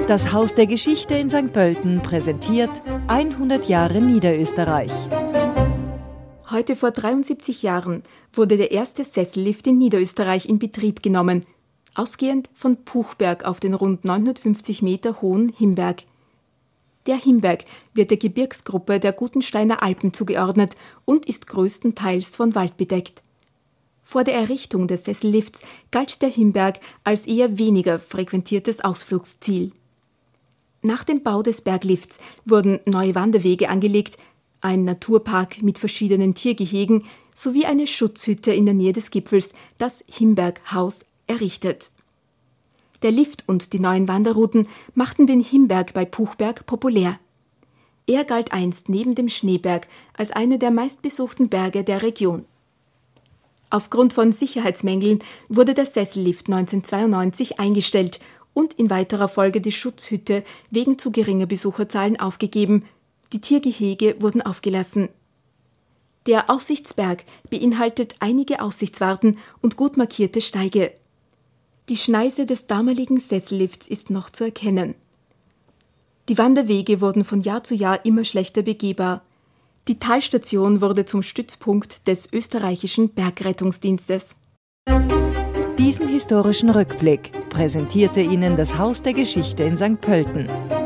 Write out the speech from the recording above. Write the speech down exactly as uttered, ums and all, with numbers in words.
Das Haus der Geschichte in Sankt Pölten präsentiert hundert Jahre Niederösterreich. Heute vor dreiundsiebzig Jahren wurde der erste Sessellift in Niederösterreich in Betrieb genommen, ausgehend von Puchberg auf den rund neunhundertfünfzig Meter hohen Himberg. Der Himberg wird der Gebirgsgruppe der Gutensteiner Alpen zugeordnet und ist größtenteils von Wald bedeckt. Vor der Errichtung des Sessellifts galt der Himberg als eher weniger frequentiertes Ausflugsziel. Nach dem Bau des Berglifts wurden neue Wanderwege angelegt, ein Naturpark mit verschiedenen Tiergehegen sowie eine Schutzhütte in der Nähe des Gipfels, das Himberghaus, errichtet. Der Lift und die neuen Wanderrouten machten den Himberg bei Puchberg populär. Er galt einst neben dem Schneeberg als einer der meistbesuchten Berge der Region. Aufgrund von Sicherheitsmängeln wurde der Sessellift neunzehnhundertzweiundneunzig eingestellt und in weiterer Folge die Schutzhütte wegen zu geringer Besucherzahlen aufgegeben. Die Tiergehege wurden aufgelassen. Der Aussichtsberg beinhaltet einige Aussichtswarten und gut markierte Steige. Die Schneise des damaligen Sessellifts ist noch zu erkennen. Die Wanderwege wurden von Jahr zu Jahr immer schlechter begehbar. Die Talstation wurde zum Stützpunkt des österreichischen Bergrettungsdienstes. Diesen historischen Rückblick präsentierte Ihnen das Haus der Geschichte in Sankt Pölten.